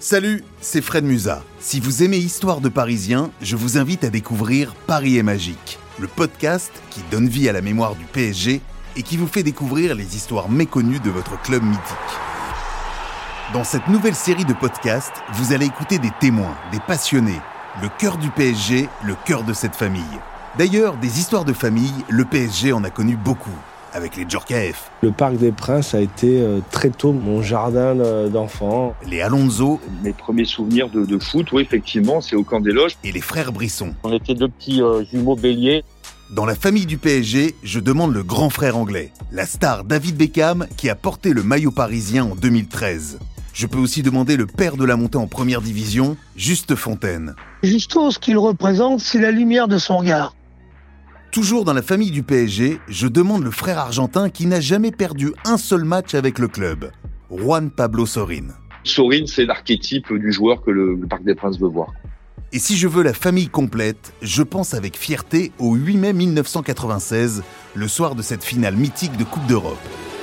Salut, c'est Fred Musa. Si vous aimez Histoire de Parisiens, je vous invite à découvrir Paris est magique, le podcast qui donne vie à la mémoire du PSG et qui vous fait découvrir les histoires méconnues de votre club mythique. Dans cette nouvelle série de podcasts, vous allez écouter des témoins, des passionnés, le cœur du PSG, le cœur de cette famille. D'ailleurs, des histoires de famille, le PSG en a connu beaucoup, avec les Djorkaeff. Le Parc des Princes a été très tôt mon jardin d'enfants. Les Alonso. Mes premiers souvenirs de foot, oui, effectivement, c'est au camp des Loges. Et les frères Brisson. On était deux petits jumeaux béliers. Dans la famille du PSG, je demande le grand frère anglais, la star David Beckham qui a porté le maillot parisien en 2013. Je peux aussi demander le père de la montée en première division, Juste Fontaine. Justo, ce qu'il représente, c'est la lumière de son regard. Toujours dans la famille du PSG, je demande le frère argentin qui n'a jamais perdu un seul match avec le club, Juan Pablo Sorin. Sorin, c'est l'archétype du joueur que le Parc des Princes veut voir. Et si je veux la famille complète, je pense avec fierté au 8 mai 1996, le soir de cette finale mythique de Coupe d'Europe.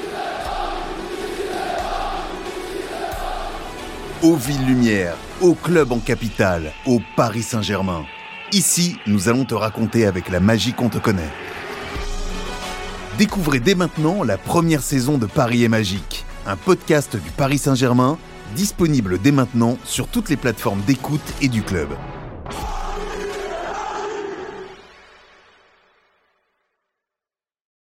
Aux Villes-Lumière, au club en capitale, au Paris Saint-Germain. Ici, nous allons te raconter avec la magie qu'on te connaît. Découvrez dès maintenant la première saison de Paris est magique, un podcast du Paris Saint-Germain, disponible dès maintenant sur toutes les plateformes d'écoute et du club.